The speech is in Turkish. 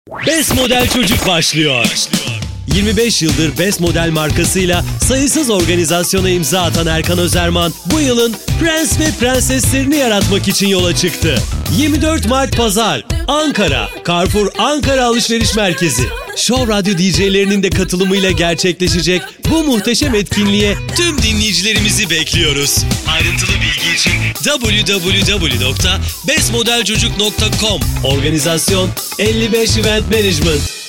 Best Model Çocuk başlıyor. 25 yıldır Best Model markasıyla sayısız organizasyona imza atan Erkan Özerman bu yılın prens ve prenseslerini yaratmak için yola çıktı. 24 Mart Pazar, Ankara, Carrefour Ankara Alışveriş Merkezi. Show Radyo DJ'lerinin de katılımıyla gerçekleşecek bu muhteşem etkinliğe tüm dinleyicilerimizi bekliyoruz. Ayrıntılı bilgi için www.bestmodelcocuk.com. Organizasyon 55 Event Management.